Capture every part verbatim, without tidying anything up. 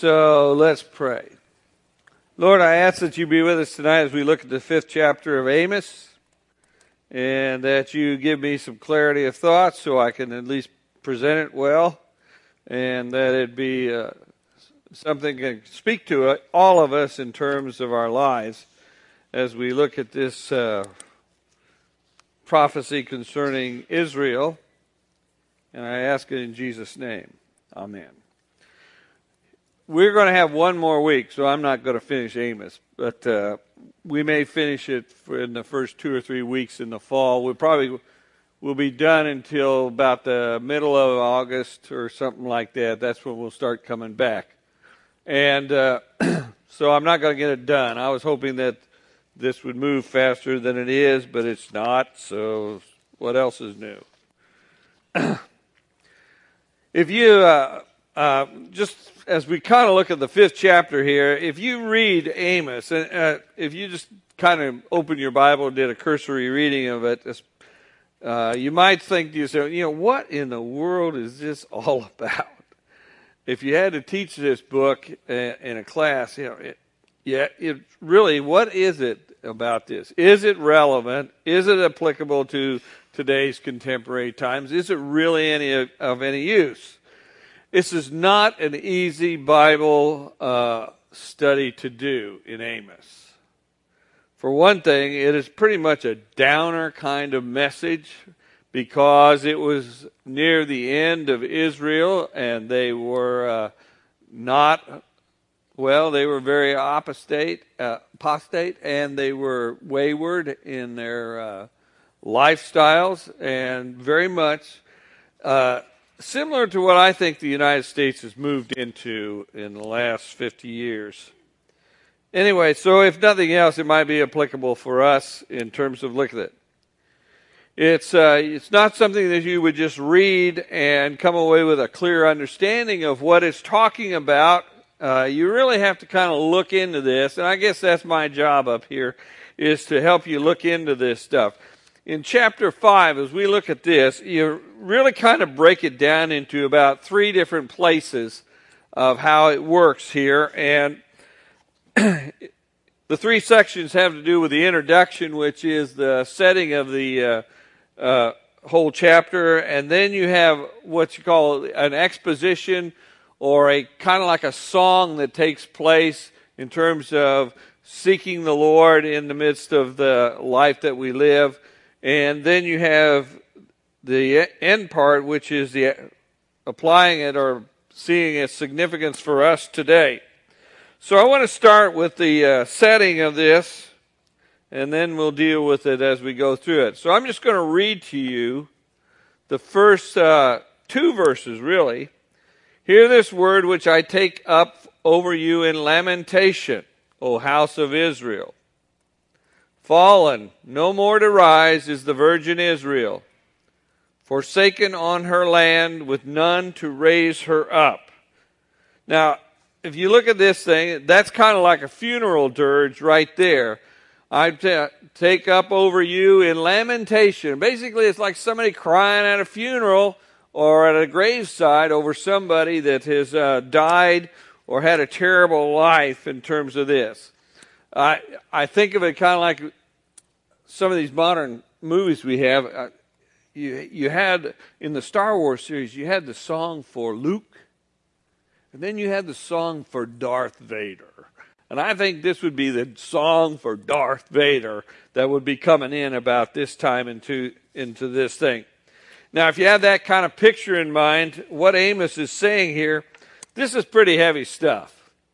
So let's pray. Lord, I ask that you be with us tonight as we look at the fifth chapter of Amos, and that you give me some clarity of thought so I can at least present it well, and that it be uh, something that can speak to uh, all of us in terms of our lives as we look at this uh, prophecy concerning Israel. And I ask it in Jesus' name. Amen. We're going to have one more week, so I'm not going to finish Amos, but uh, we may finish it for in the first two or three weeks in the fall. We probably will be done until about the middle of August or something like that. That's when we'll start coming back. And uh, so I'm not going to get it done. I was hoping that this would move faster than it is, but it's not, so what else is new? If you... Uh, Uh, just as we kind of look at the fifth chapter here, if you read Amos, and uh, if you just kind of open your Bible and did a cursory reading of it, uh, you might think to yourself, you know, what in the world is this all about? If you had to teach this book in a class, you know, it, yeah, it really, what is it about this? Is it relevant? Is it applicable to today's contemporary times? Is it really any of, of any use? This is not an easy Bible uh, study to do in Amos. For one thing, it is pretty much a downer kind of message because it was near the end of Israel and they were uh, not, well, they were very apostate, uh, apostate and they were wayward in their uh, lifestyles and very much uh similar to what I think the United States has moved into in the last fifty years. Anyway, so if nothing else, it might be applicable for us in terms of looking at it. It's, uh, it's not something that you would just read and come away with a clear understanding of what it's talking about. Uh, you really have to kind of look into this, and I guess that's my job up here, is to help you look into this stuff. In chapter five, as we look at this, you really kind of break it down into about three different places of how it works here. And the three sections have to do with the introduction, which is the setting of the uh, uh, whole chapter. And then you have what you call an exposition, or a kind of like a song that takes place in terms of seeking the Lord in the midst of the life that we live. And then you have the end part, which is the applying it or seeing its significance for us today. So I want to start with the uh, setting of this, and then we'll deal with it as we go through it. So I'm just going to read to you the first uh, two verses, really. Hear this word which I take up over you in lamentation, O house of Israel. Fallen, no more to rise, is the virgin Israel, forsaken on her land with none to raise her up. Now, if you look at this thing, that's kind of like a funeral dirge right there. I t- take up over you in lamentation. Basically, it's like somebody crying at a funeral or at a graveside over somebody that has uh, died or had a terrible life in terms of this. I I think of it kind of like some of these modern movies we have. Uh, you you had in the Star Wars series, you had the song for Luke, and then you had the song for Darth Vader. And I think this would be the song for Darth Vader that would be coming in about this time into into this thing. Now, if you have that kind of picture in mind, what Amos is saying here, this is pretty heavy stuff.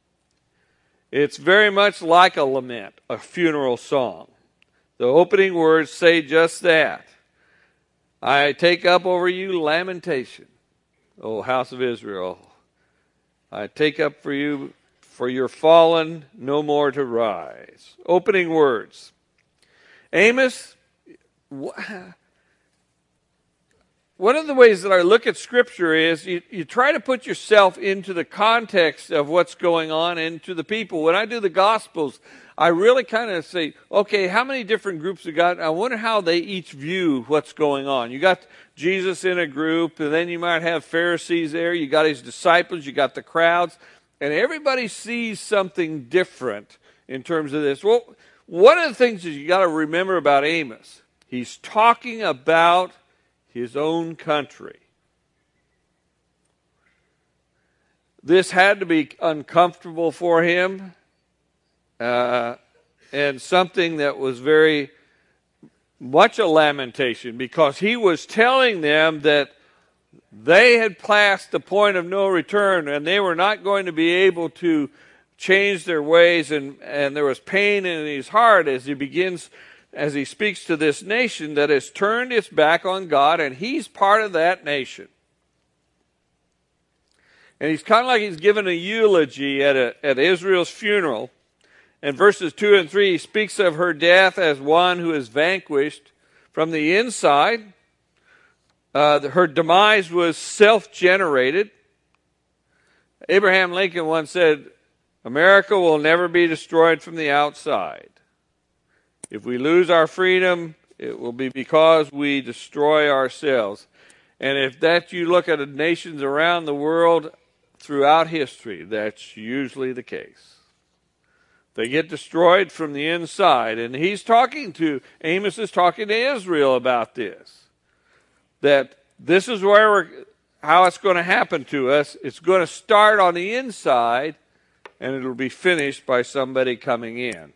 It's very much like a lament, a funeral song. The opening words say just that. I take up over you lamentation, O house of Israel. I take up for you, for your fallen, no more to rise. Opening words. Amos, one of the ways that I look at Scripture is you, you try to put yourself into the context of what's going on into the people. When I do the Gospels, I really kind of say, okay, how many different groups you got? I wonder how they each view what's going on. You got Jesus in a group, and then you might have Pharisees there. You got his disciples. You got the crowds. And everybody sees something different in terms of this. Well, one of the things that you got to remember about Amos, he's talking about his own country. This had to be uncomfortable for him, uh, and something that was very much a lamentation, because he was telling them that they had passed the point of no return, and they were not going to be able to change their ways, and, and there was pain in his heart as he begins, as he speaks to this nation that has turned its back on God, and he's part of that nation. And he's kind of like he's given a eulogy at, a, at Israel's funeral. In verses two and three, he speaks of her death as one who is vanquished from the inside. Uh, her demise was self-generated. Abraham Lincoln once said, America will never be destroyed from the outside. If we lose our freedom, it will be because we destroy ourselves. And if that you look at the nations around the world throughout history, that's usually the case. They get destroyed from the inside. And he's talking to, Amos is talking to Israel about this. That this is where we're, how it's going to happen to us. It's going to start on the inside, and it'll be finished by somebody coming in.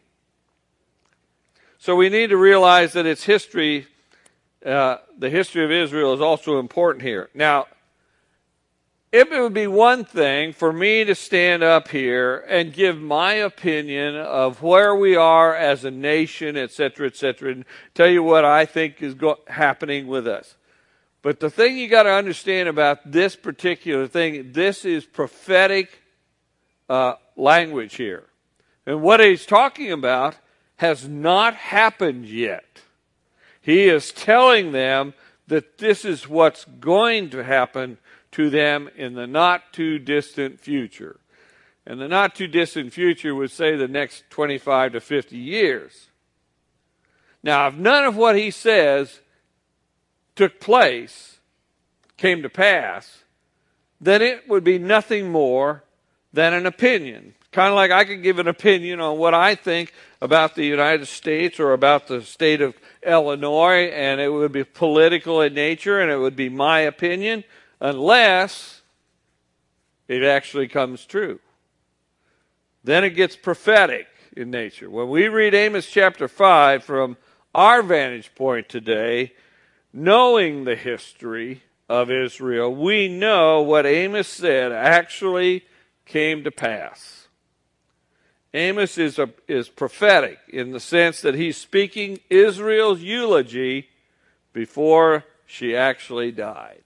So we need to realize that its history, uh, the history of Israel, is also important here. Now, if it would be one thing for me to stand up here and give my opinion of where we are as a nation, et cetera, et cetera, and tell you what I think is go- happening with us. But the thing you got to understand about this particular thing, this is prophetic uh, language here. And what he's talking about has not happened yet. He is telling them that this is what's going to happen to them in the not-too-distant future. And the not-too-distant future would say the next twenty-five to fifty years. Now, if none of what he says took place, came to pass, then it would be nothing more than an opinion. Kind of like I could give an opinion on what I think about the United States or about the state of Illinois, and it would be political in nature, and it would be my opinion, unless it actually comes true. Then it gets prophetic in nature. When we read Amos chapter five from our vantage point today, knowing the history of Israel, we know what Amos said actually came to pass. Amos is, a, is prophetic in the sense that he's speaking Israel's eulogy before she actually died.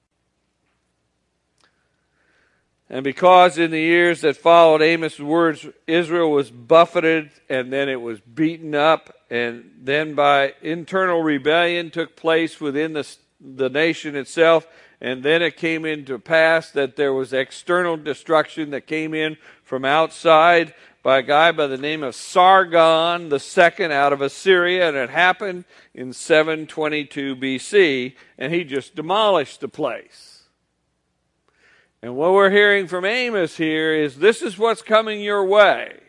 And because in the years that followed Amos' words, Israel was buffeted, and then it was beaten up, and then by internal rebellion took place within the, the nation itself, and then it came into pass that there was external destruction that came in from outside by a guy by the name of Sargon the Second out of Assyria, and it happened in seven twenty-two B C, and he just demolished the place. And what we're hearing from Amos here is this is what's coming your way.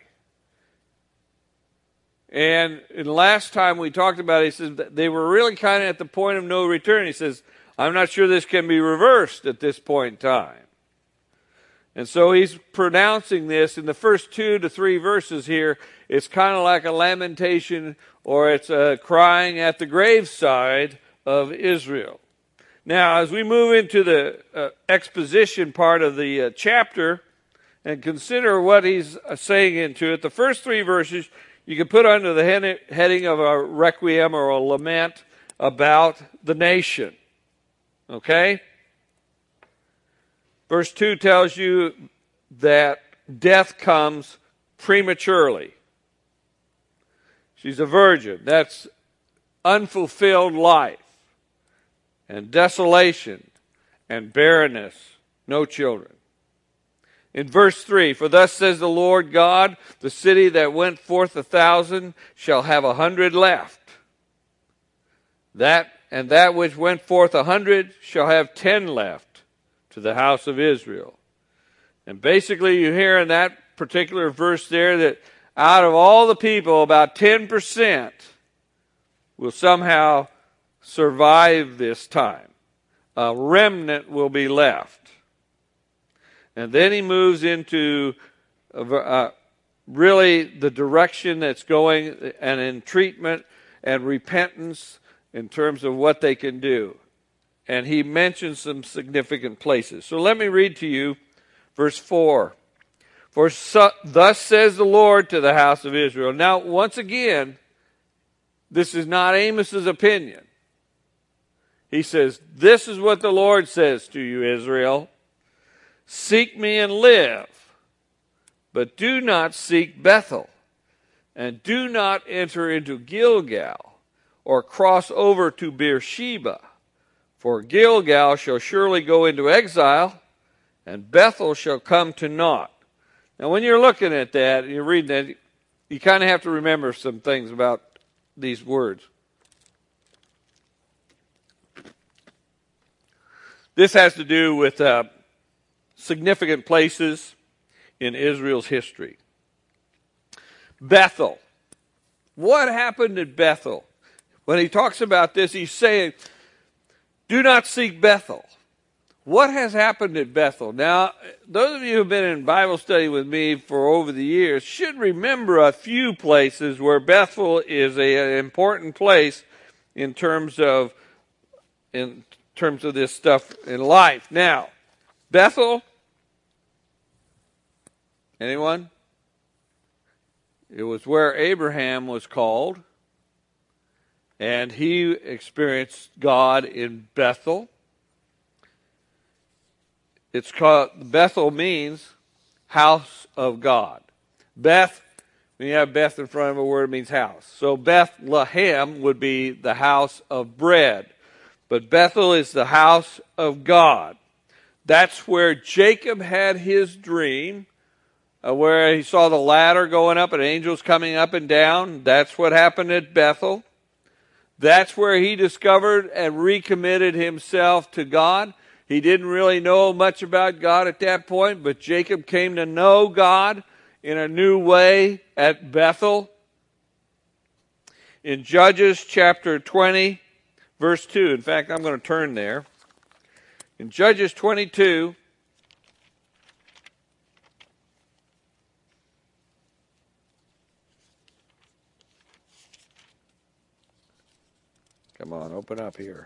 And in the last time we talked about it, he says that they were really kind of at the point of no return. He says, I'm not sure this can be reversed at this point in time. And so he's pronouncing this in the first two to three verses here. It's kind of like a lamentation, or it's a crying at the graveside of Israel. Now, as we move into the uh, exposition part of the uh, chapter and consider what he's uh, saying into it, the first three verses you can put under the he- heading of a requiem or a lament about the nation. Okay? Verse two tells you that death comes prematurely. She's a virgin. That's unfulfilled life. And desolation, and barrenness, no children. In verse three, for thus says the Lord God, the city that went forth a thousand shall have a hundred left. That and that which went forth a hundred shall have ten left to the house of Israel. And basically you hear in that particular verse there that out of all the people, about ten percent will somehow survive this time. A remnant will be left. And then he moves into uh, really the direction that's going, and in treatment and repentance in terms of what they can do. And he mentions some significant places. So let me read to you verse four. For so, thus says the Lord to the house of Israel. Now, once again, this is not Amos's opinion. He says, this is what the Lord says to you, Israel. Seek me and live, but do not seek Bethel, and do not enter into Gilgal, or cross over to Beersheba. For Gilgal shall surely go into exile, and Bethel shall come to naught. Now, when you're looking at that, and you're reading that, you kind of have to remember some things about these words. This has to do with uh, significant places in Israel's history. Bethel. What happened at Bethel? When he talks about this, he's saying, do not seek Bethel. What has happened at Bethel? Now, those of you who have been in Bible study with me for over the years should remember a few places where Bethel is a, an important place in terms of in terms of this stuff in life. Now, Bethel, anyone? It was where Abraham was called, and he experienced God in Bethel. It's called, Bethel means house of God. Beth, when you have Beth in front of a word, it means house. So Bethlehem would be the house of bread. But Bethel is the house of God. That's where Jacob had his dream, uh, where he saw the ladder going up and angels coming up and down. That's what happened at Bethel. That's where he discovered and recommitted himself to God. He didn't really know much about God at that point, but Jacob came to know God in a new way at Bethel. In Judges chapter twenty, verse two, in fact, I'm going to turn there. In Judges twenty-two, come on, open up here.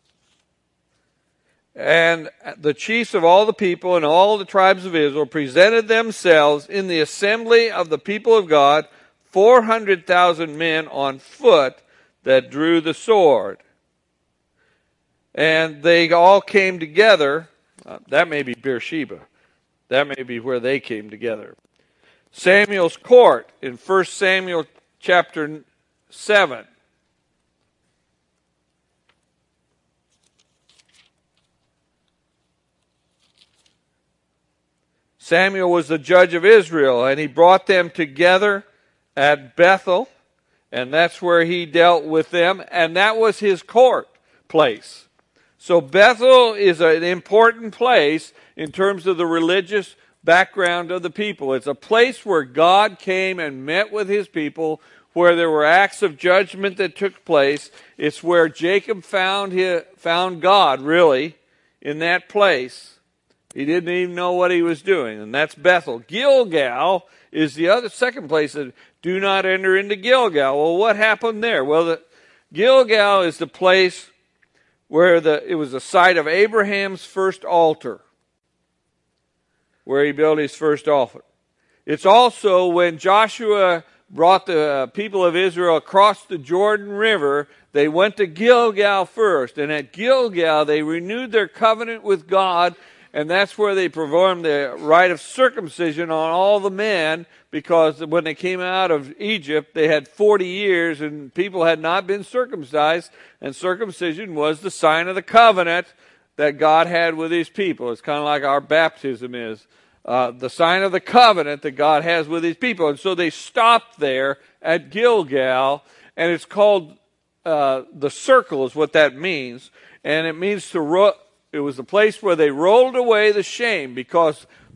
And the chiefs of all the people and all the tribes of Israel presented themselves in the assembly of the people of God, four hundred thousand men on foot that drew the sword. And they all came together. Uh, that may be Beersheba. That may be where they came together. Samuel's court in First Samuel chapter seven. Samuel was the judge of Israel, and he brought them together at Bethel, and that's where he dealt with them, and that was his court place. So Bethel is an important place in terms of the religious background of the people. It's a place where God came and met with his people, where there were acts of judgment that took place. It's where Jacob found his, found God, really, in that place. He didn't even know what he was doing, and that's Bethel. Gilgal is the other second place that do not enter into Gilgal. Well, what happened there? Well, the, Gilgal is the place where the it was the site of Abraham's first altar, where he built his first altar. It's also when Joshua brought the people of Israel across the Jordan River, they went to Gilgal first, and at Gilgal they renewed their covenant with God. And that's where they performed the rite of circumcision on all the men, because when they came out of Egypt, they had forty years and people had not been circumcised. And circumcision was the sign of the covenant that God had with his people. It's kind of like our baptism is. Uh, the sign of the covenant that God has with his people. And so they stopped there at Gilgal, and it's called uh, the circle is what that means. And it means to... Ro- It was the place where they rolled away the shame, because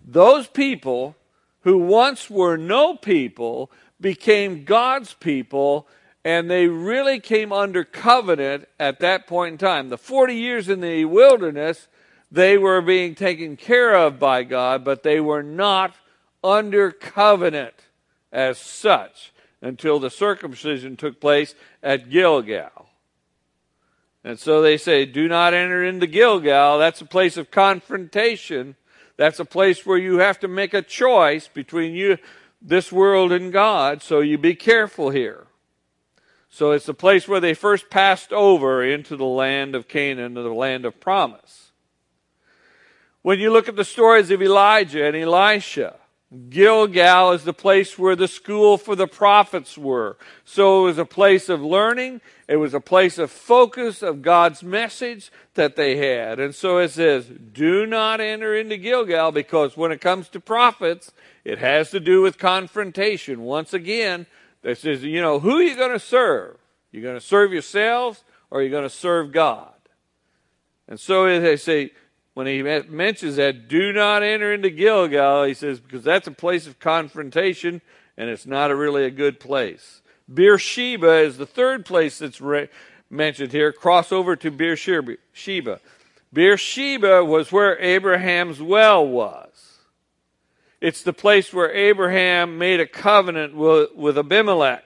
those people who once were no people became God's people, and they really came under covenant at that point in time. The forty years in the wilderness, they were being taken care of by God, but they were not under covenant as such until the circumcision took place at Gilgal. And so they say, do not enter into Gilgal. That's a place of confrontation. That's a place where you have to make a choice between you, this world, and God. So you be careful here. So it's the place where they first passed over into the land of Canaan, the land of promise. When you look at the stories of Elijah and Elisha, Gilgal is the place where the school for the prophets were. So it was a place of learning. It was a place of focus of God's message that they had. And so it says, do not enter into Gilgal, because when it comes to prophets, it has to do with confrontation. Once again, it says, you know, who are you going to serve? You're going to serve yourselves, or are you going to serve God? And so they say, when he mentions that, do not enter into Gilgal, he says, because that's a place of confrontation, and it's not a really a good place. Beersheba is the third place that's re- mentioned here. Cross over to Beersheba. Beersheba was where Abraham's well was. It's the place where Abraham made a covenant with, with Abimelech.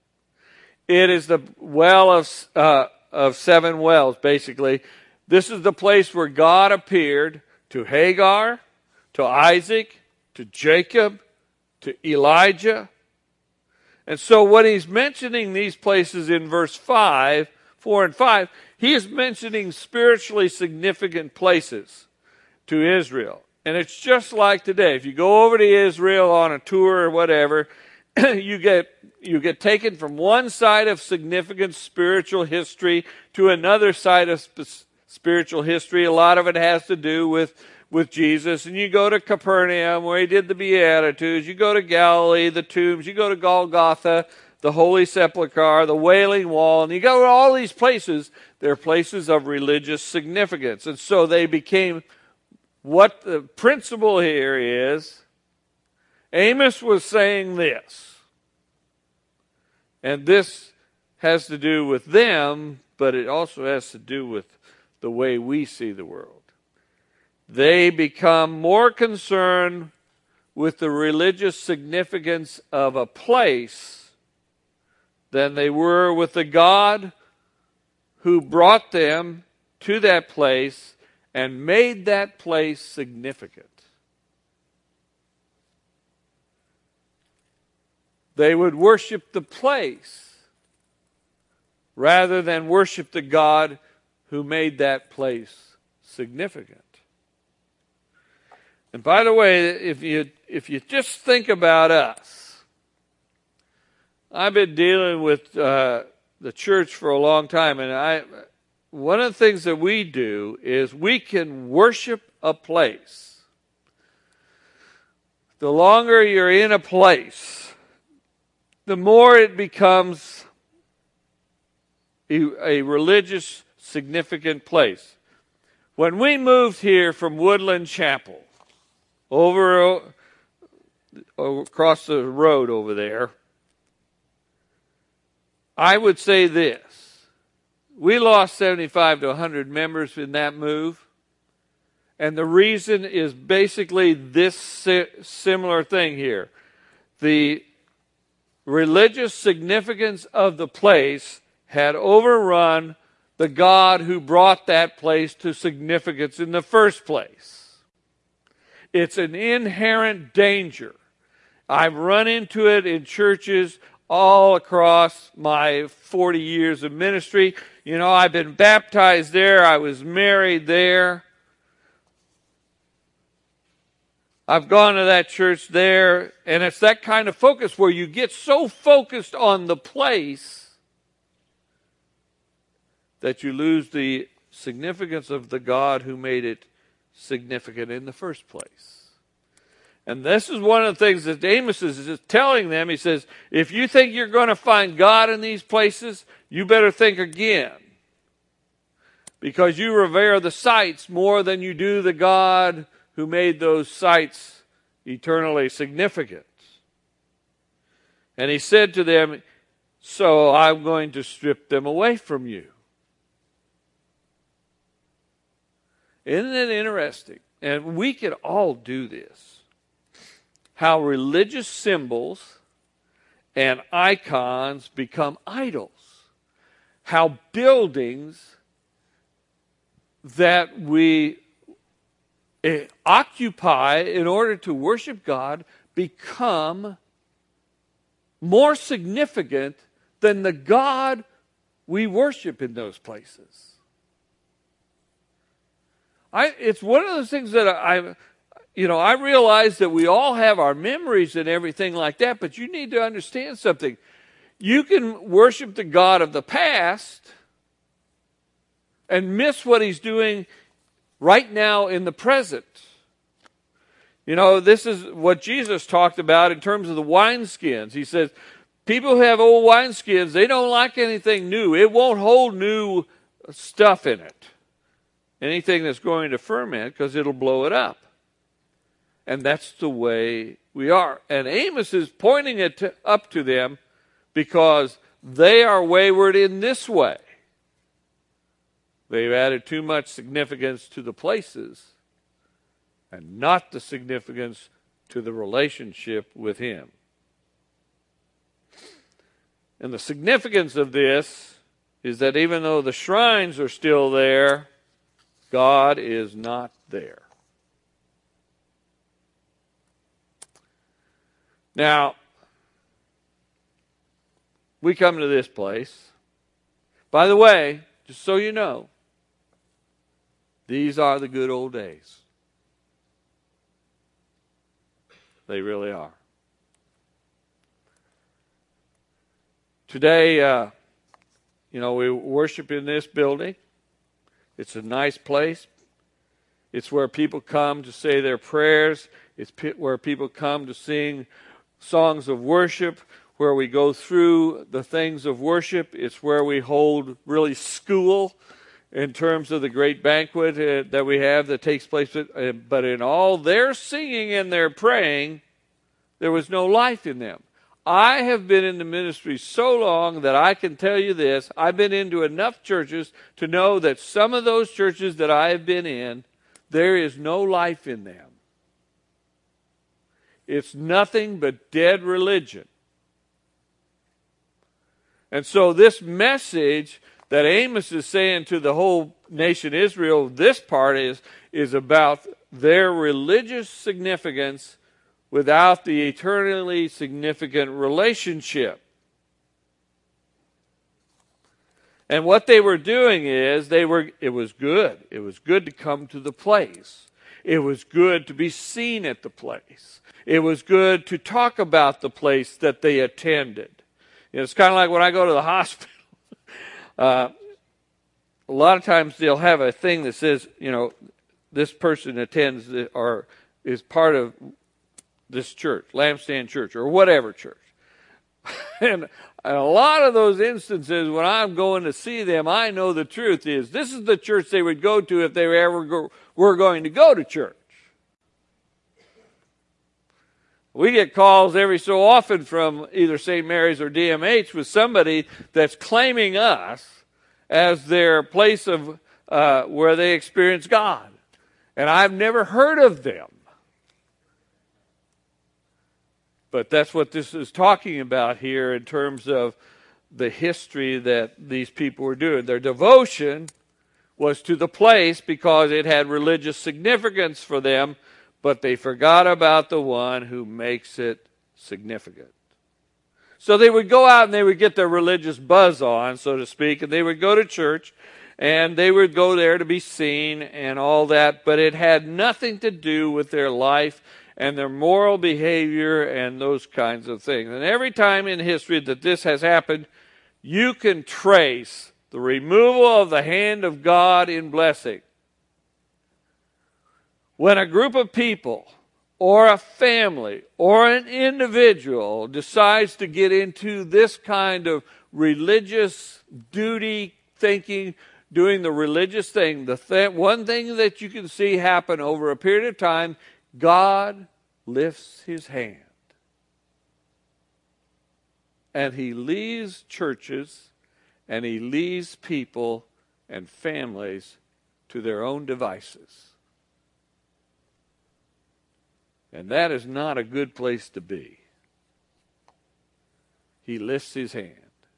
It is the well of, uh, of seven wells, basically. This is the place where God appeared to Hagar, to Isaac, to Jacob, to Elijah. And so when he's mentioning these places in verse five, four and five, he is mentioning spiritually significant places to Israel. And it's just like today. If you go over to Israel on a tour or whatever, you get you get taken from one side of significant spiritual history to another side of sp- spiritual history. A lot of it has to do with, with Jesus. And you go to Capernaum, where he did the Beatitudes. You go to Galilee, the tombs. You go to Golgotha, the Holy Sepulchre, the Wailing Wall. And you go to all these places. They're places of religious significance. And so they became, what the principle here is, Amos was saying this. And this has to do with them, but it also has to do with the way we see the world. They become more concerned with the religious significance of a place than they were with the God who brought them to that place and made that place significant. They would worship the place rather than worship the God who made that place significant. And by the way, if you if you just think about us, I've been dealing with uh, the church for a long time, and I one of the things that we do is we can worship a place. The longer you're in a place, the more it becomes a, a religious significant place. When we moved here from Woodland Chapel, over uh, across the road over there, I would say this. We lost seventy-five to one hundred members in that move. And the reason is basically this si- similar thing here. The religious significance of the place had overrun the God who brought that place to significance in the first place. It's an inherent danger. I've run into it in churches all across my forty years of ministry. You know, I've been baptized there. I was married there. I've gone to that church there, and it's that kind of focus where you get so focused on the place that you lose the significance of the God who made it significant in the first place. And this is one of the things that Amos is telling them. He says, if you think you're going to find God in these places, you better think again. Because you revere the sites more than you do the God who made those sites eternally significant. And he said to them, so I'm going to strip them away from you. Isn't it interesting? And we could all do this. How religious symbols and icons become idols. How buildings that we occupy in order to worship God become more significant than the God we worship in those places. I, it's one of those things that I, you know, I realize that we all have our memories and everything like that, but you need to understand something. You can worship the God of the past and miss what he's doing right now in the present. You know, this is what Jesus talked about in terms of the wineskins. He says, people who have old wineskins, they don't like anything new. It won't hold new stuff in it. Anything that's going to ferment, because it'll blow it up. And that's the way we are. And Amos is pointing it to, up to them because they are wayward in this way. They've added too much significance to the places and not the significance to the relationship with him. And the significance of this is that even though the shrines are still there, God is not there. Now, we come to this place. By the way, just so you know, these are the good old days. They really are. Today, uh, you know, we worship in this building. It's a nice place. It's where people come to say their prayers. It's where people come to sing songs of worship, where we go through the things of worship. It's where we hold really school in terms of the great banquet uh, that we have that takes place. Uh, but in all their singing and their praying, there was no life in them. I have been in the ministry so long that I can tell you this. I've been into enough churches to know that some of those churches that I have been in, there is no life in them. It's nothing but dead religion. And so this message that Amos is saying to the whole nation Israel, this part is, is about their religious significance without the eternally significant relationship. And what they were doing is, they were. it was good. It was good to come to the place. It was good to be seen at the place. It was good to talk about the place that they attended. You know, it's kind of like when I go to the hospital. uh, a lot of times they'll have a thing that says, you know, this person attends the, or is part of this church, Lampstand Church, or whatever church. And a lot of those instances, when I'm going to see them, I know the truth is this is the church they would go to if they were ever go, were going to go to church. We get calls every so often from either Saint Mary's or D M H with somebody that's claiming us as their place of uh, where they experience God. And I've never heard of them. But that's what this is talking about here in terms of the history that these people were doing. Their devotion was to the place because it had religious significance for them, but they forgot about the one who makes it significant. So they would go out and they would get their religious buzz on, so to speak, and they would go to church, and they would go there to be seen and all that, but it had nothing to do with their life and their moral behavior and those kinds of things. And every time in history that this has happened, you can trace the removal of the hand of God in blessing. When a group of people or a family or an individual decides to get into this kind of religious duty thinking, doing the religious thing, the th- one thing that you can see happen over a period of time, God lifts his hand. And he leads churches, and he leads people and families to their own devices. And that is not a good place to be. He lifts his hand.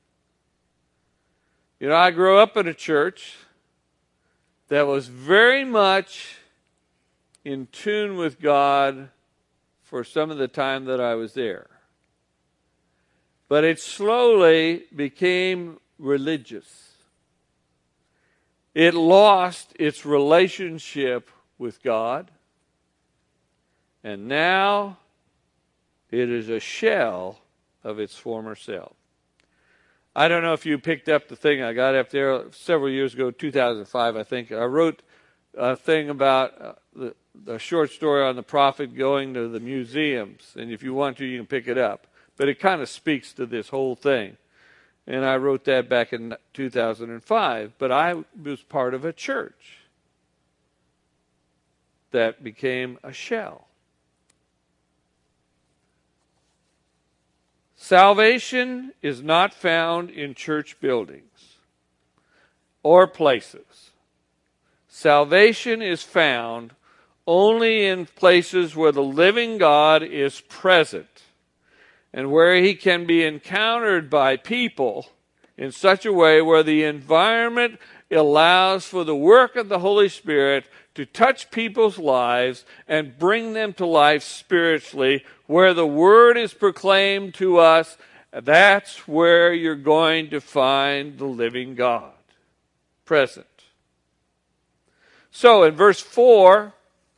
You know, I grew up in a church that was very much in tune with God for some of the time that I was there. But it slowly became religious. It lost its relationship with God. And now it is a shell of its former self. I don't know if you picked up the thing I got up there several years ago, two thousand five, I think. I wrote a thing about uh, the, the short story on the prophet going to the museums. And if you want to, you can pick it up. But it kind of speaks to this whole thing. And I wrote that back in two thousand five. But I was part of a church that became a shell. Salvation is not found in church buildings or places. Salvation is found only in places where the living God is present and where he can be encountered by people in such a way where the environment allows for the work of the Holy Spirit to touch people's lives and bring them to life spiritually, where the Word is proclaimed to us. That's where you're going to find the living God present. So in verse four,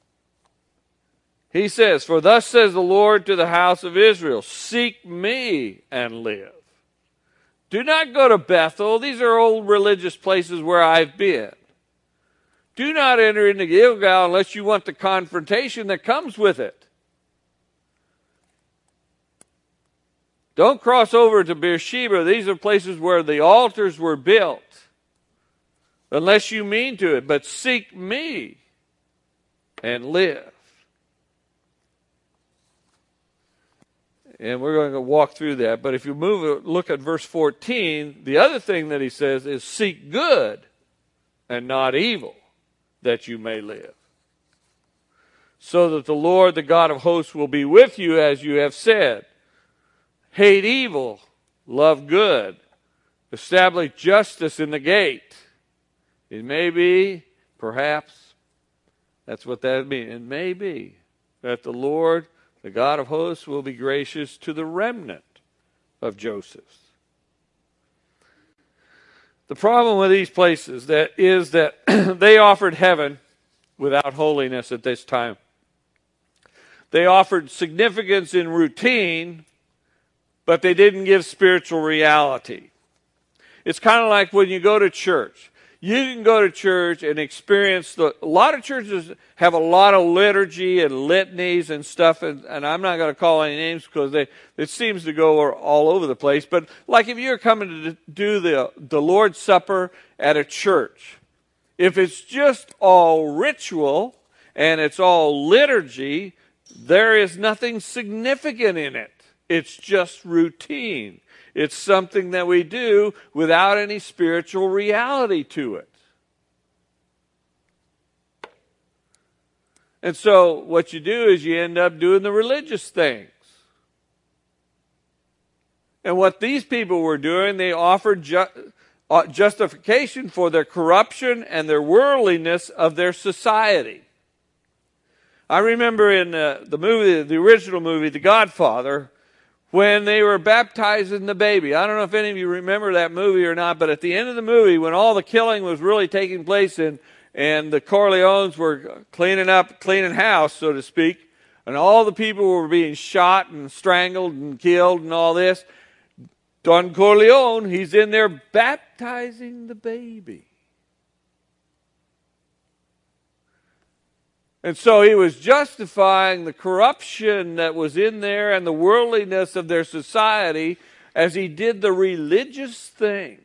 he says, "For thus says the Lord to the house of Israel, seek me and live. Do not go to Bethel. These are old religious places where I've been. Do not enter into Gilgal unless you want the confrontation that comes with it. Don't cross over to Beersheba. These are places where the altars were built. Unless you mean to it. But seek me and live." And we're going to walk through that. But if you move, look at verse fourteen, the other thing that he says is seek good and not evil, that you may live. So that the Lord, the God of hosts, will be with you as you have said. Hate evil, love good, establish justice in the gate. It may be, perhaps, that's what that means. It may be that the Lord, the God of hosts, will be gracious to the remnant of Joseph. The problem with these places that is that they offered heaven without holiness at this time. They offered significance in routine, but they didn't give spiritual reality. It's kind of like when you go to church. You can go to church and experience the, a lot of churches have a lot of liturgy and litanies and stuff, and, and I'm not going to call any names because they, it seems to go all over the place. But like if you're coming to do the, the Lord's Supper at a church, if it's just all ritual and it's all liturgy, there is nothing significant in it. It's just routine. It's something that we do without any spiritual reality to it. And so what you do is you end up doing the religious things. And what these people were doing, they offered ju- uh, justification for their corruption and their worldliness of their society. I remember in uh, the movie, the original movie, The Godfather, when they were baptizing the baby. I don't know if any of you remember that movie or not, but at the end of the movie, when all the killing was really taking place and, and the Corleones were cleaning up, cleaning house, so to speak, and all the people were being shot and strangled and killed and all this, Don Corleone, he's in there baptizing the baby. And so he was justifying the corruption that was in there and the worldliness of their society as he did the religious thing.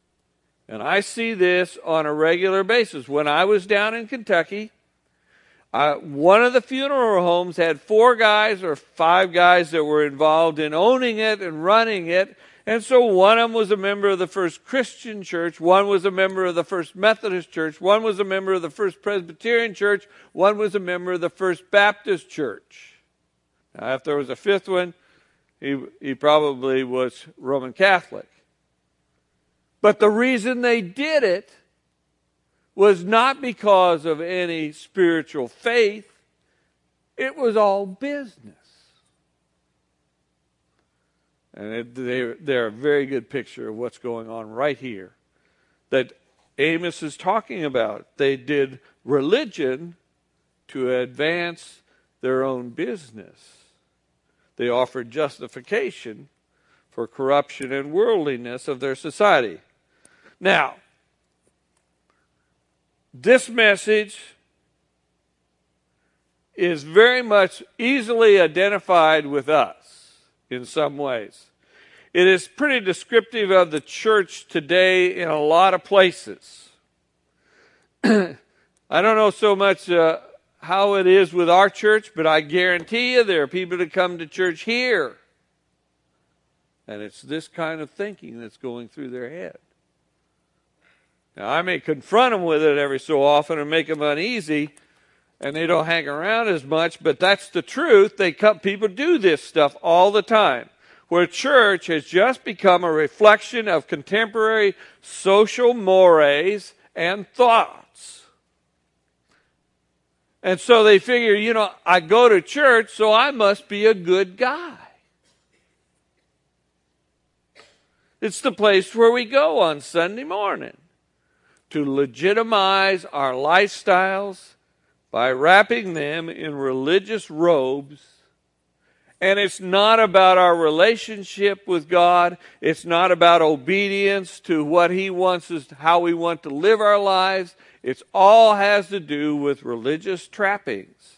And I see this on a regular basis. When I was down in Kentucky, Uh, one of the funeral homes had four guys or five guys that were involved in owning it and running it. And so one of them was a member of the First Christian Church, one was a member of the First Methodist Church, one was a member of the First Presbyterian Church, one was a member of the First Baptist Church. Now, if there was a fifth one, he, he probably was Roman Catholic. But the reason they did it was not because of any spiritual faith. It was all business. And it, they, they're a very good picture of what's going on right here that Amos is talking about. They did religion to advance their own business. They offered justification for corruption and worldliness of their society. Now, this message is very much easily identified with us in some ways. It is pretty descriptive of the church today in a lot of places. I don't know so much uh, how it is with our church, but I guarantee you there are people that come to church here. And it's this kind of thinking that's going through their head. Now, I may confront them with it every so often and make them uneasy, and they don't hang around as much, but that's the truth. They come, people do this stuff all the time, where church has just become a reflection of contemporary social mores and thoughts. And so they figure, you know, I go to church, so I must be a good guy. It's the place where we go on Sunday morning to legitimize our lifestyles by wrapping them in religious robes. And it's not about our relationship with God. It's not about obedience to what He wants us, how we want to live our lives. It all has to do with religious trappings.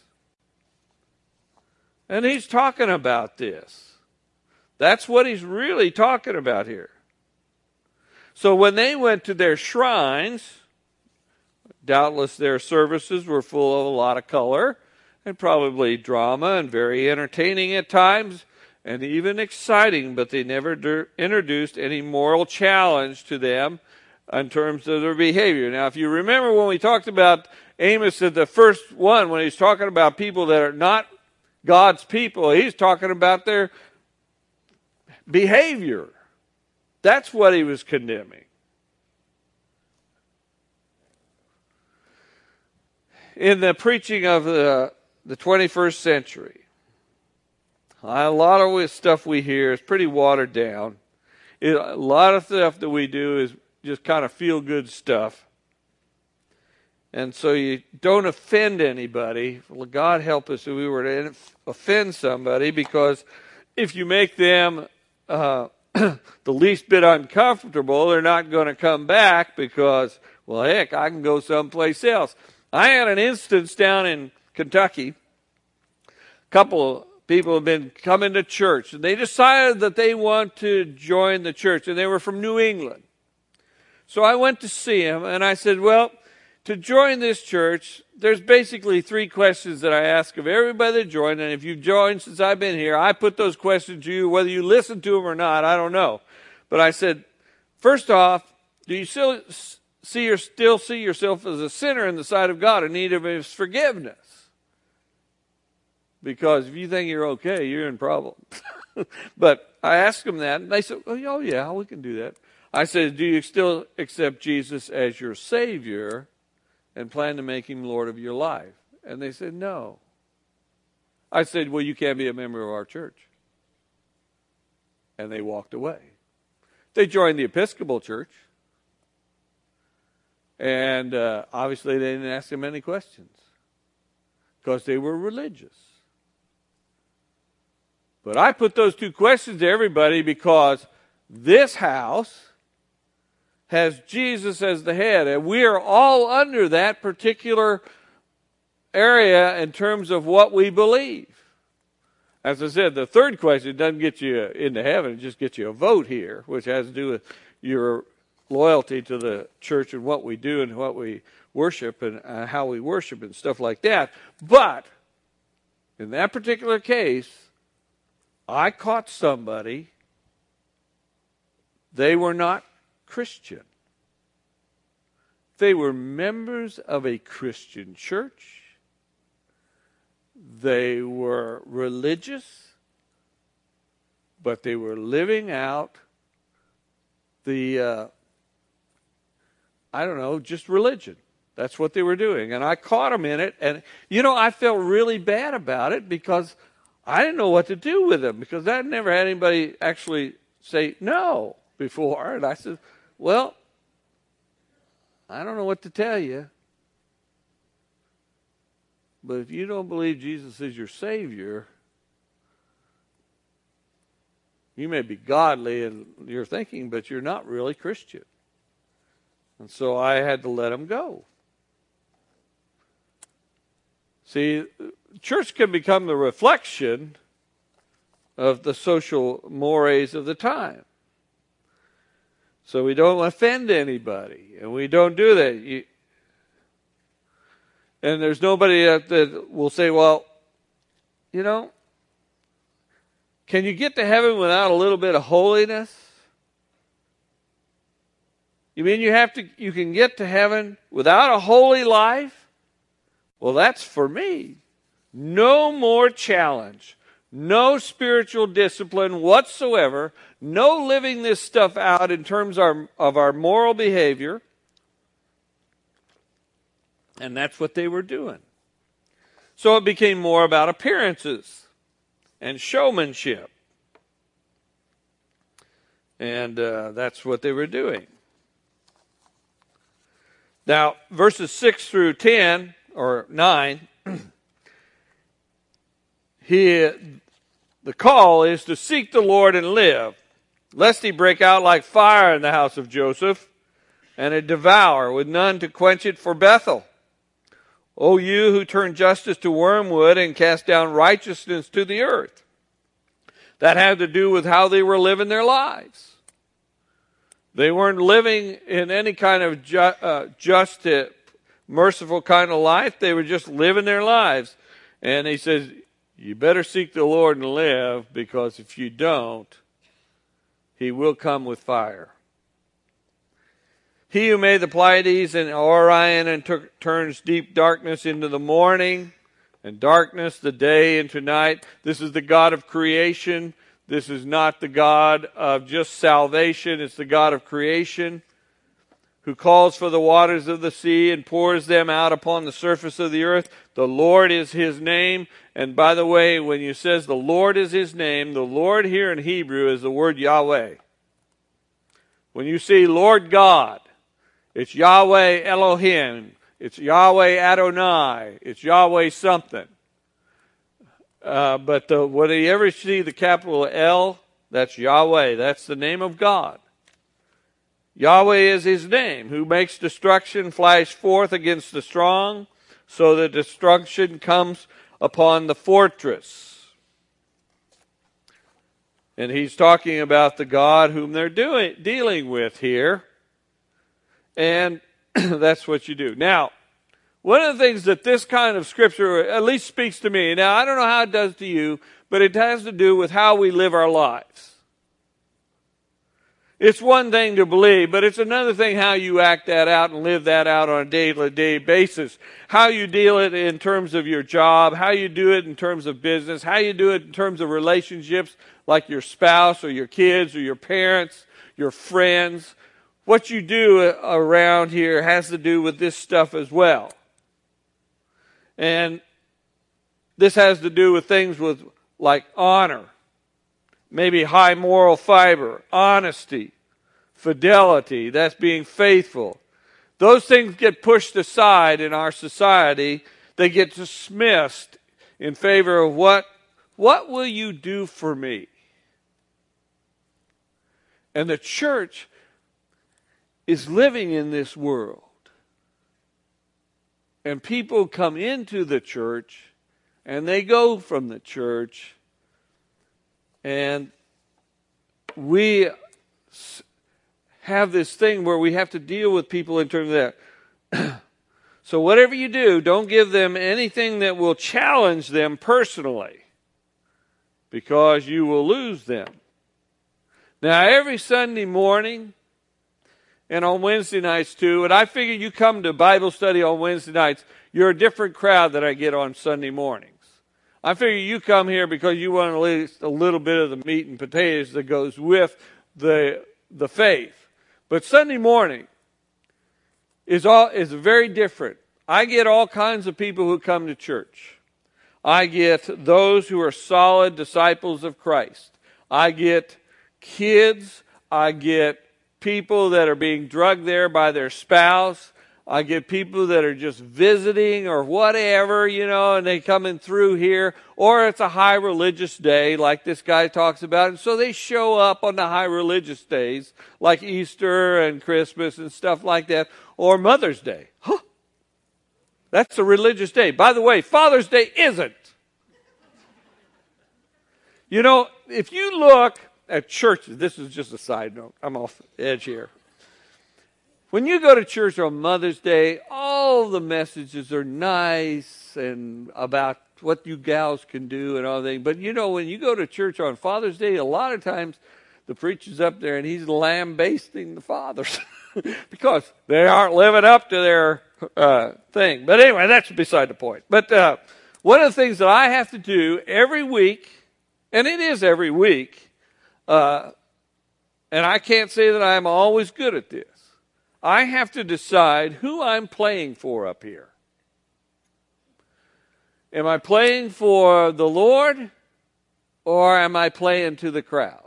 And he's talking about this. That's what he's really talking about here. So when they went to their shrines, doubtless their services were full of a lot of color and probably drama and very entertaining at times and even exciting, but they never der- introduced any moral challenge to them in terms of their behavior. Now, if you remember when we talked about Amos at the first one, when he's talking about people that are not God's people, he's talking about their behavior. That's what he was condemning. In the preaching of the, the twenty-first century, a lot of the stuff we hear is pretty watered down. It, a lot of stuff that we do is just kind of feel-good stuff. And so you don't offend anybody. Well, God help us if we were to offend somebody, because if you make them uh, the least bit uncomfortable, they're not going to come back because, well, heck, I can go someplace else. I had an instance down in Kentucky. A couple of people have been coming to church, and they decided that they want to join the church, and they were from New England. So I went to see them, and I said, well, to join this church, there's basically three questions that I ask of everybody that joined, and if you've joined since I've been here, I put those questions to you, whether you listen to them or not, I don't know. But I said, first off, do you still see or still see yourself as a sinner in the sight of God in need of His forgiveness? Because if you think you're okay, you're in trouble. But I asked them that, and they said, oh yeah, we can do that. I said, do you still accept Jesus as your Savior and plan to make Him Lord of your life? And they said, no. I said, well, you can't be a member of our church. And they walked away. They joined the Episcopal Church. And uh, obviously they didn't ask them any questions because they were religious. But I put those two questions to everybody because this house has Jesus as the head, and we are all under that particular area in terms of what we believe. As I said, the third question doesn't get you into heaven, it just gets you a vote here, which has to do with your loyalty to the church and what we do and what we worship and uh, how we worship and stuff like that. But in that particular case, I caught somebody, they were not Christian. They were members of a Christian church. They were religious, but they were living out the, uh, I don't know, just religion. That's what they were doing. And I caught them in it. And, you know, I felt really bad about it because I didn't know what to do with them, because I'd never had anybody actually say no before. And I said, well, I don't know what to tell you. But if you don't believe Jesus is your Savior, you may be godly in your thinking, but you're not really Christian. And so I had to let them go. See, church can become the reflection of the social mores of the time. So we don't offend anybody, and we don't do that. You, and there's nobody that, that will say, well, you know, can you get to heaven without a little bit of holiness? You mean you have to? You can get to heaven without a holy life? Well, that's for me. No more challenge. No spiritual discipline whatsoever. No living this stuff out in terms of our, of our moral behavior. And that's what they were doing. So it became more about appearances and showmanship. And uh, that's what they were doing. Now, verses six through ten, or nine, he, the call is to seek the Lord and live, lest he break out like fire in the house of Joseph, and it devour, with none to quench it for Bethel. O you who turn justice to wormwood and cast down righteousness to the earth. That had to do with how they were living their lives. They weren't living in any kind of ju- uh, just, uh, merciful kind of life. They were just living their lives. And he says, you better seek the Lord and live, because if you don't, he will come with fire. He who made the Pleiades and Orion and t- turns deep darkness into the morning, and darkness the day into night. This is the God of creation. This is not the God of just salvation. It's the God of creation, who calls for the waters of the sea and pours them out upon the surface of the earth. The Lord is his name. And by the way, when you says the Lord is his name, the Lord here in Hebrew is the word Yahweh. When you see Lord God, it's Yahweh Elohim. It's Yahweh Adonai. It's Yahweh something. Uh, but the, when you ever see the capital L, that's Yahweh. That's the name of God. Yahweh is his name, who makes destruction flash forth against the strong, so that destruction comes upon the fortress. And he's talking about the God whom they're doing, dealing with here. And that's what you do. Now, one of the things that this kind of scripture at least speaks to me, now I don't know how it does to you, but it has to do with how we live our lives. It's one thing to believe, but it's another thing how you act that out and live that out on a day-to-day basis. How you deal it in terms of your job, how you do it in terms of business, how you do it in terms of relationships like your spouse or your kids or your parents, your friends. What you do around here has to do with this stuff as well. And this has to do with things with like honor, maybe high moral fiber, honesty, fidelity, that's being faithful. Those things get pushed aside in our society. They get dismissed in favor of what? What will you do for me? And the church is living in this world. And people come into the church and they go from the church, and we have this thing where we have to deal with people in terms of that. So whatever you do, don't give them anything that will challenge them personally, because you will lose them. Now, every Sunday morning and on Wednesday nights too, and I figure you come to Bible study on Wednesday nights, you're a different crowd than I get on Sunday mornings. I figure you come here because you want at least a little bit of the meat and potatoes that goes with the the faith. But Sunday morning is all is very different. I get all kinds of people who come to church. I get those who are solid disciples of Christ. I get kids. I get people that are being drugged there by their spouse. I get people that are just visiting or whatever, you know, and they coming through here. Or it's a high religious day like this guy talks about. And so they show up on the high religious days like Easter and Christmas and stuff like that. Or Mother's Day. Huh? That's a religious day. By the way, Father's Day isn't. You know, if you look at churches, this is just a side note. I'm off the edge here. When you go to church on Mother's Day, all the messages are nice and about what you gals can do and all that. But you know, when you go to church on Father's Day, a lot of times the preacher's up there and he's lambasting the fathers because they aren't living up to their uh, thing. But anyway, that's beside the point. But uh, one of the things that I have to do every week, and it is every week, uh, and I can't say that I'm always good at this, I have to decide who I'm playing for up here. Am I playing for the Lord, or am I playing to the crowds?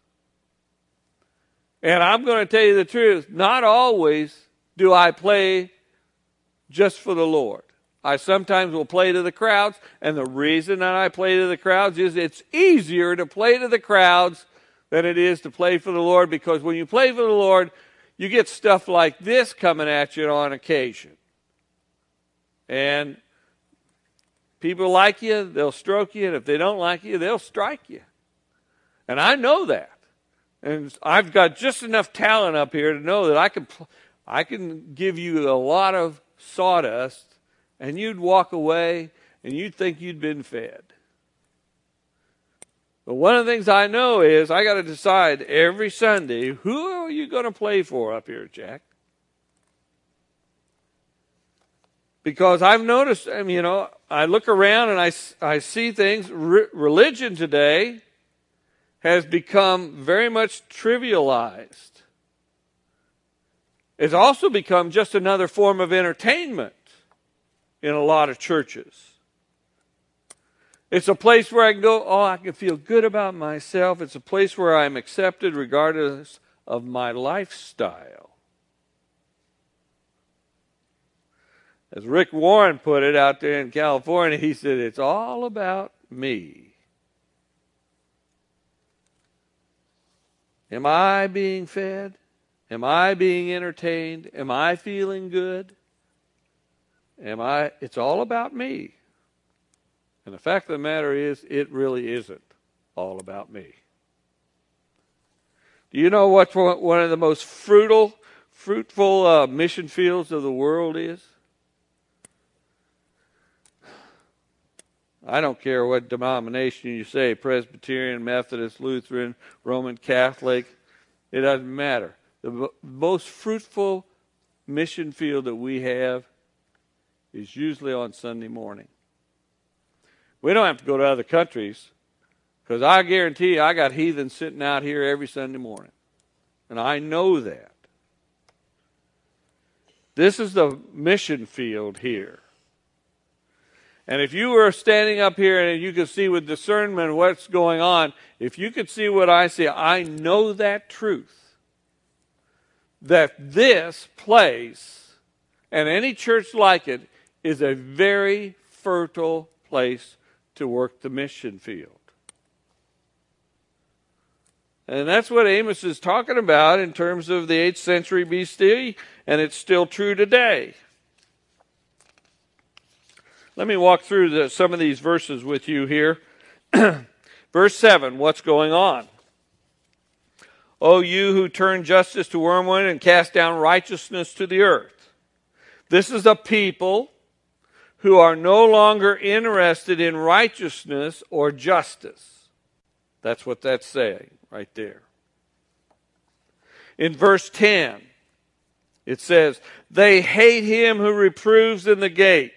And I'm going to tell you the truth, not always do I play just for the Lord. I sometimes will play to the crowds, and the reason that I play to the crowds is it's easier to play to the crowds than it is to play for the Lord, because when you play for the Lord, you get stuff like this coming at you on occasion. And people like you, they'll stroke you, and if they don't like you, they'll strike you. And I know that. And I've got just enough talent up here to know that I can, I can give you a lot of sawdust, and you'd walk away, and you'd think you'd been fed. But one of the things I know is I got to decide every Sunday, who are you going to play for up here, Jack? Because I've noticed, I mean, you know, I look around and I, I see things. Re- religion today has become very much trivialized. It's also become just another form of entertainment in a lot of churches. It's a place where I can go, oh, I can feel good about myself. It's a place where I'm accepted regardless of my lifestyle. As Rick Warren put it out there in California, he said, it's all about me. Am I being fed? Am I being entertained? Am I feeling good? Am I? It's all about me. And the fact of the matter is, it really isn't all about me. Do you know what one of the most fruitful, fruitful uh, mission fields of the world is? I don't care what denomination you say, Presbyterian, Methodist, Lutheran, Roman Catholic, it doesn't matter. The most fruitful mission field that we have is usually on Sunday morning. We don't have to go to other countries, because I guarantee you I got heathens sitting out here every Sunday morning. And I know that. This is the mission field here. And if you were standing up here and you could see with discernment what's going on, if you could see what I see, I know that truth. That this place, and any church like it, is a very fertile place to work the mission field. And that's what Amos is talking about in terms of the eighth century B C, and it's still true today. Let me walk through the, some of these verses with you here. Verse seven, what's going on? O you who turn justice to wormwood and cast down righteousness to the earth. This is a people who are no longer interested in righteousness or justice. That's what that's saying right there. In verse ten, it says, they hate him who reproves in the gate,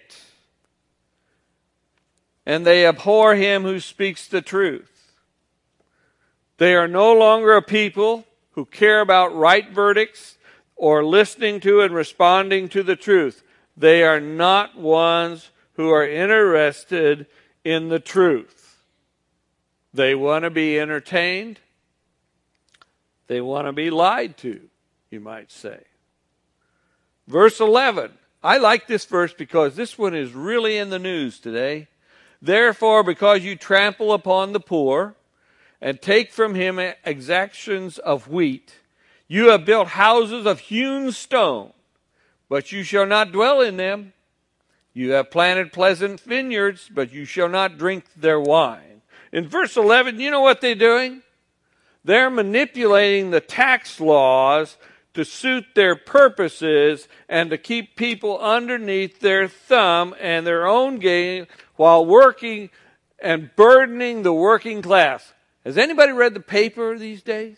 and they abhor him who speaks the truth. They are no longer a people who care about right verdicts or listening to and responding to the truth. They are not ones who are interested in the truth. They want to be entertained. They want to be lied to, you might say. Verse eleven. I like this verse because this one is really in the news today. Therefore, because you trample upon the poor and take from him exactions of wheat, you have built houses of hewn stone, but you shall not dwell in them. You have planted pleasant vineyards, but you shall not drink their wine. In verse eleven, you know what they're doing? They're manipulating the tax laws to suit their purposes and to keep people underneath their thumb and their own gain while working and burdening the working class. Has anybody read the paper these days?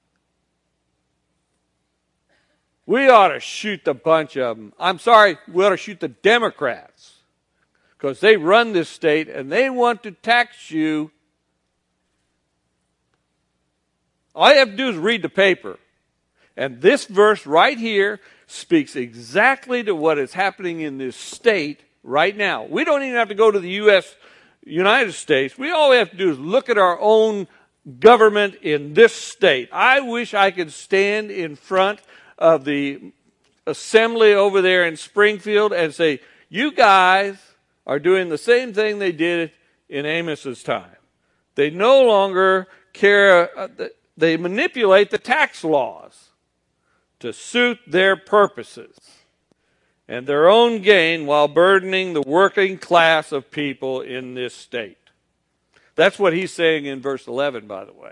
We ought to shoot the bunch of them. I'm sorry, we ought to shoot the Democrats because they run this state and they want to tax you. All you have to do is read the paper. And this verse right here speaks exactly to what is happening in this state right now. We don't even have to go to the U S, United States. We all we have to do is look at our own government in this state. I wish I could stand in front of the assembly over there in Springfield and say, you guys are doing the same thing they did in Amos's time. They no longer care, uh, they manipulate the tax laws to suit their purposes and their own gain while burdening the working class of people in this state. That's what he's saying in verse eleven, by the way.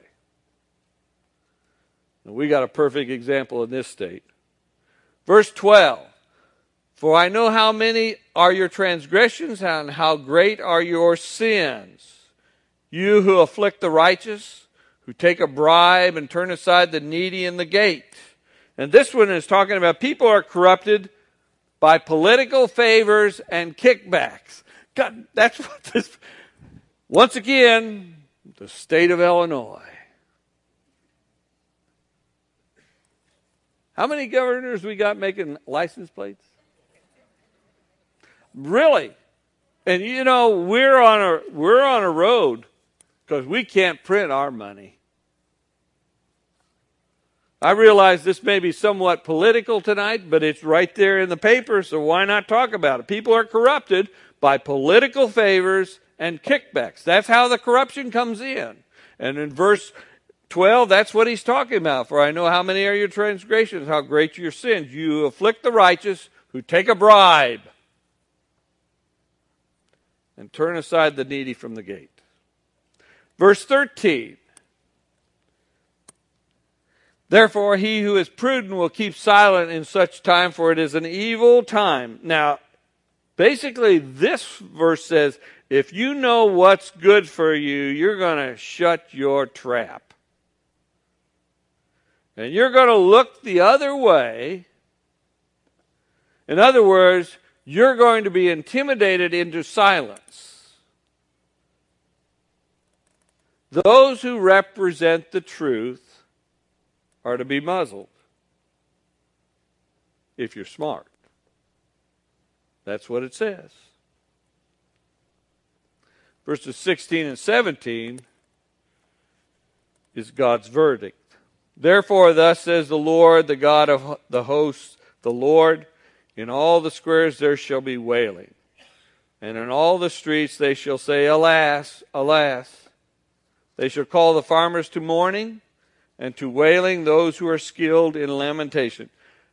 And we got a perfect example in this state. Verse twelve, for I know how many are your transgressions and how great are your sins. You who afflict the righteous, who take a bribe and turn aside the needy in the gate. And this one is talking about people are corrupted by political favors and kickbacks. God, that's what this... Once again, the state of Illinois. How many governors we got making license plates? Really? And you know, we're on a we're on a road because we can't print our money. I realize this may be somewhat political tonight, but it's right there in the paper, so why not talk about it? People are corrupted by political favors and kickbacks. That's how the corruption comes in. And in verse twelve, that's what he's talking about. For I know how many are your transgressions, how great your sins. You afflict the righteous who take a bribe and turn aside the needy from the gate. Verse thirteen. Therefore, he who is prudent will keep silent in such time, for it is an evil time. Now, basically, this verse says, if you know what's good for you, you're going to shut your trap. And you're going to look the other way. In other words, you're going to be intimidated into silence. Those who represent the truth are to be muzzled if you're smart. That's what it says. Verses sixteen and seventeen is God's verdict. Therefore, thus says the Lord, the God of the hosts, the Lord, in all the squares there shall be wailing, and in all the streets they shall say, alas, alas. They shall call the farmers to mourning, and to wailing those who are skilled in lamentation.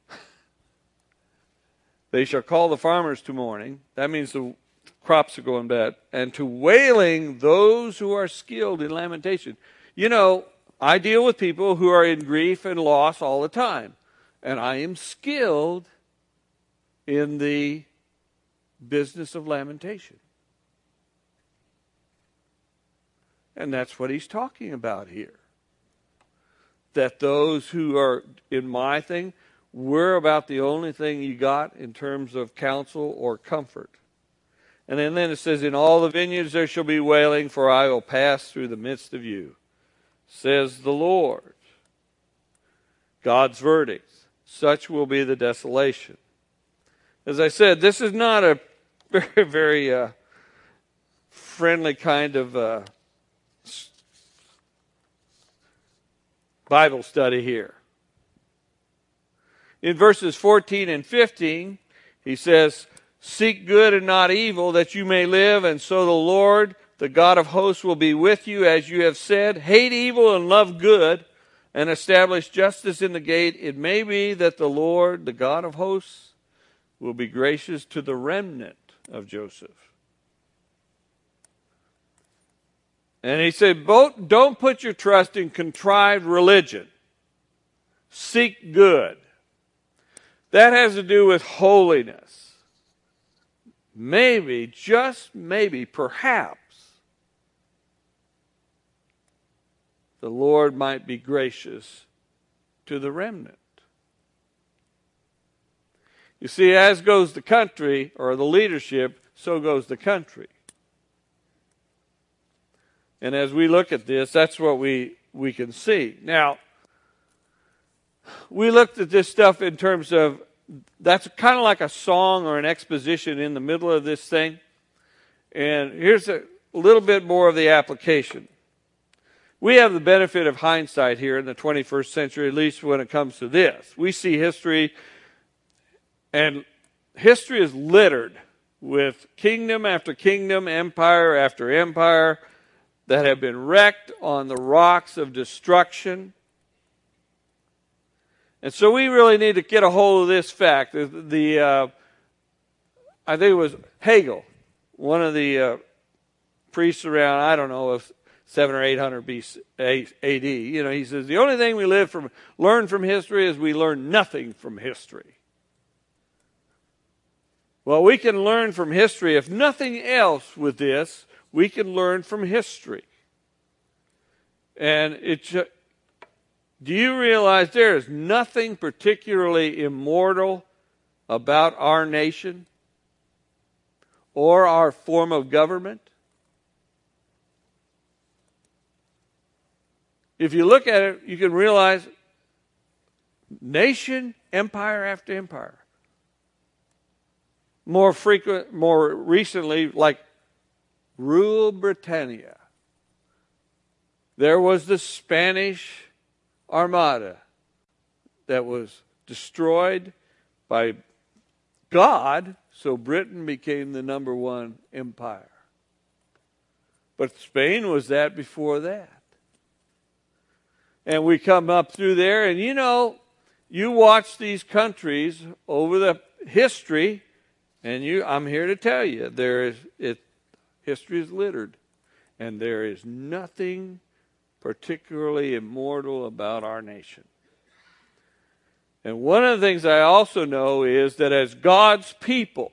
They shall call the farmers to mourning. That means the crops are going bad. And to wailing those who are skilled in lamentation. You know, I deal with people who are in grief and loss all the time. And I am skilled in the business of lamentation. And that's what he's talking about here. That those who are in my thing, we're about the only thing you got in terms of counsel or comfort. And then, then it says, in all the vineyards there shall be wailing, for I will pass through the midst of you, says the Lord. God's verdict. Such will be the desolation. As I said, this is not a very, very uh, friendly kind of uh, Bible study here. In verses fourteen and fifteen, he says, seek good and not evil, that you may live, and so the Lord, the God of hosts, will be with you, as you have said. Hate evil and love good, and establish justice in the gate. It may be that the Lord, the God of hosts, will be gracious to the remnant of Joseph. And he said, don't put your trust in contrived religion. Seek good. That has to do with holiness. Maybe, just maybe, perhaps, the Lord might be gracious to the remnant. You see, as goes the country, or the leadership, so goes the country. And as we look at this, that's what we, we can see. Now, we looked at this stuff in terms of, that's kind of like a song or an exposition in the middle of this thing. And here's a little bit more of the application. We have the benefit of hindsight here in the twenty-first century, at least when it comes to this. We see history, and history is littered with kingdom after kingdom, empire after empire, that have been wrecked on the rocks of destruction. And so we really need to get a hold of this fact. The, the uh, I think it was Hegel, one of the uh, priests around, I don't know, if seven or eight hundred B C, A D. You know, he says the only thing we live from, learn from history is we learn nothing from history. Well, we can learn from history. If nothing else with this, we can learn from history. And it's, do you realize there is nothing particularly immortal about our nation or our form of government? If you look at it, you can realize nation, empire after empire. More frequent, more recently, like Rule Britannia. There was the Spanish Armada that was destroyed by God, so Britain became the number one empire. But Spain was that before that. And we come up through there, and you know, you watch these countries over the history, and you, I'm here to tell you, there is it. History is littered, and there is nothing particularly immortal about our nation. And one of the things I also know is that as God's people,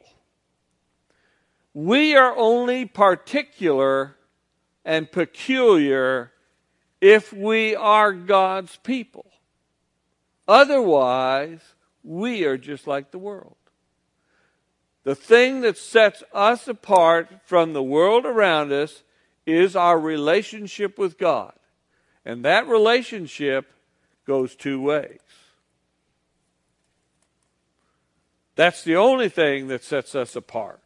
we are only particular and peculiar if we are God's people. Otherwise, we are just like the world. The thing that sets us apart from the world around us is our relationship with God. And that relationship goes two ways. That's the only thing that sets us apart.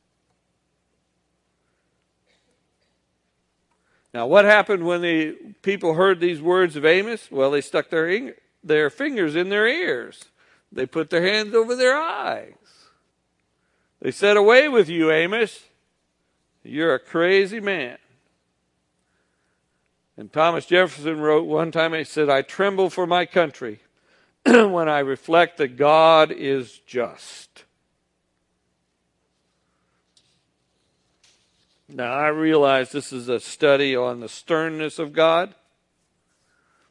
Now, what happened when the people heard these words of Amos? Well, they stuck their, their fingers in their ears. They put their hands over their eyes. They said, away with you, Amos. You're a crazy man. And Thomas Jefferson wrote one time, he said, I tremble for my country when I reflect that God is just. Now, I realize this is a study on the sternness of God.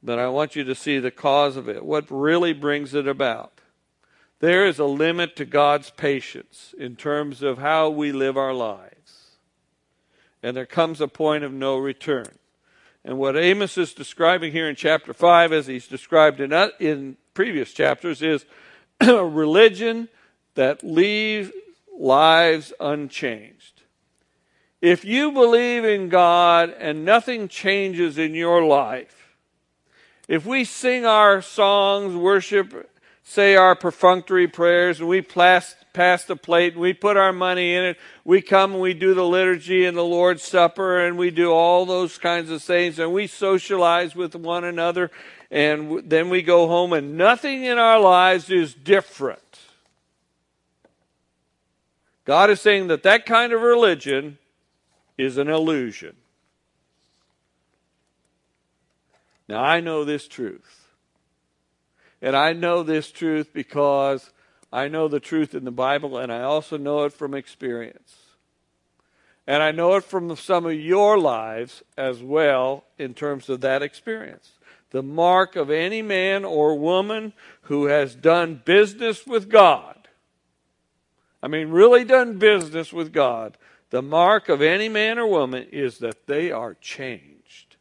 but I want you to see the cause of it, what really brings it about. There is a limit to God's patience in terms of how we live our lives. And there comes a point of no return. And what Amos is describing here in chapter five, as he's described in, in previous chapters, is a religion that leaves lives unchanged. If you believe in God and nothing changes in your life, if we sing our songs, worship, say our perfunctory prayers, and we pass, pass the plate, and we put our money in it, we come and we do the liturgy and the Lord's Supper, and we do all those kinds of things, and we socialize with one another, and then we go home, and nothing in our lives is different. God is saying that that kind of religion is an illusion. Now, I know this truth. And I know this truth because I know the truth in the Bible, and I also know it from experience. And I know it from some of your lives as well in terms of that experience. The mark of any man or woman who has done business with God, I mean really done business with God, the mark of any man or woman is that they are changed.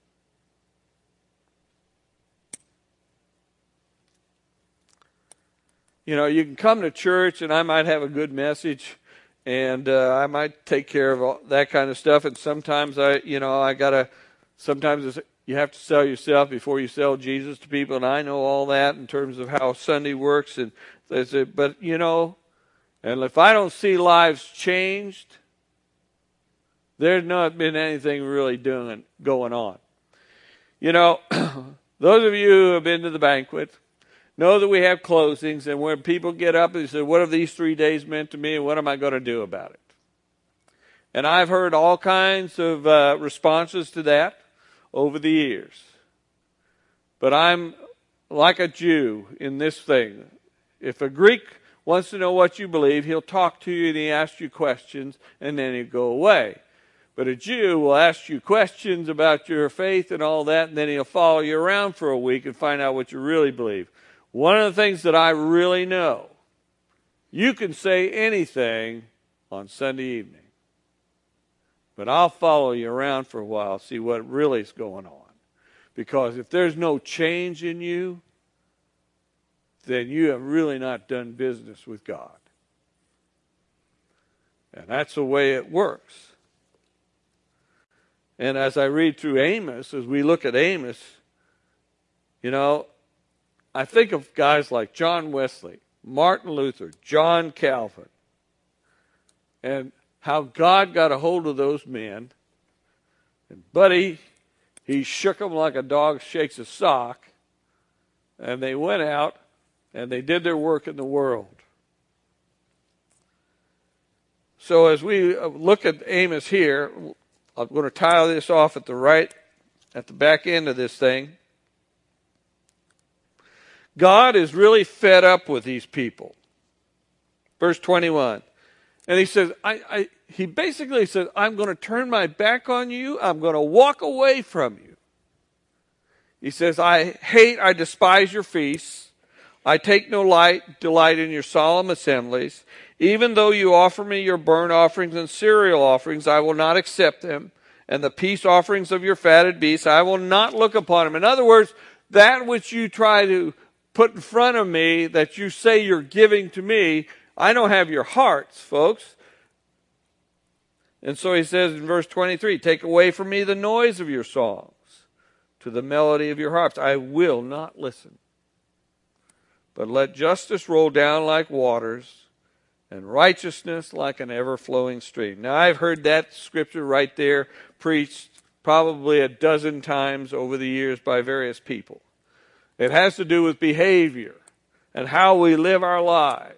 You know, you can come to church and I might have a good message and uh, I might take care of all that kind of stuff. And sometimes I, you know, I got to, sometimes it's, you have to sell yourself before you sell Jesus to people. And I know all that in terms of how Sunday works. And but, you know, and if I don't see lives changed, there's not been anything really doing going on. You know, those of you who have been to the banquet know that we have closings, and when people get up and say, what have these three days meant to me, and what am I going to do about it? And I've heard all kinds of uh, responses to that over the years. But I'm like a Jew in this thing. If a Greek wants to know what you believe, he'll talk to you and he asks you questions, and then he'll go away. But a Jew will ask you questions about your faith and all that, and then he'll follow you around for a week and find out what you really believe. One of the things that I really know, you can say anything on Sunday evening, but I'll follow you around for a while, see what really is going on. Because if there's no change in you, then you have really not done business with God. And that's the way it works. And as I read through Amos, as we look at Amos, you know, I think of guys like John Wesley, Martin Luther, John Calvin, and how God got a hold of those men. And buddy, he shook them like a dog shakes a sock, and they went out and they did their work in the world. So as we look at Amos here, I'm going to tie this off at the right, at the back end of this thing. God is really fed up with these people. Verse twenty-one. And he says, I, I, he basically says, I'm going to turn my back on you. I'm going to walk away from you. He says, I hate, I despise your feasts. I take no light, delight in your solemn assemblies. Even though you offer me your burnt offerings and cereal offerings, I will not accept them. And the peace offerings of your fatted beasts, I will not look upon them. In other words, that which you try to put in front of me, that you say you're giving to me, I don't have your hearts, folks. And so he says in verse twenty-three, take away from me the noise of your songs, to the melody of your harps. I will not listen. But let justice roll down like waters, and righteousness like an ever-flowing stream. Now, I've heard that scripture right there preached probably a dozen times over the years by various people. It has to do with behavior and how we live our lives.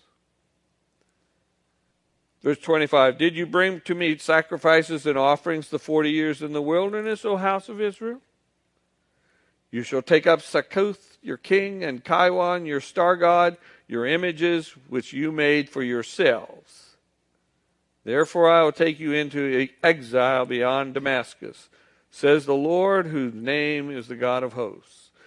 Verse twenty-five, did you bring to me sacrifices and offerings the forty years in the wilderness, O house of Israel? You shall take up Succoth, your king, and Kiwan, your star god, your images which you made for yourselves. Therefore I will take you into exile beyond Damascus, says the Lord, whose name is the God of hosts.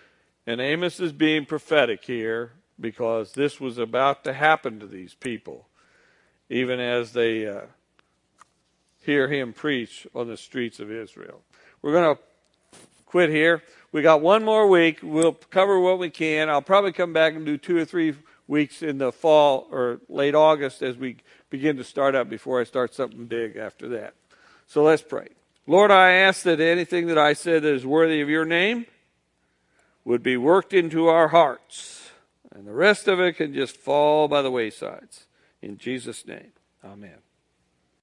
And Amos is being prophetic here because this was about to happen to these people, even as they uh, hear him preach on the streets of Israel. We're going to quit here. We got one more week. We'll cover what we can. I'll probably come back and do two or three weeks in the fall or late August as we begin to start up before I start something big after that. So let's pray. Lord, I ask that anything that I said that is worthy of your name would be worked into our hearts, and the rest of it can just fall by the waysides. In Jesus' name, amen.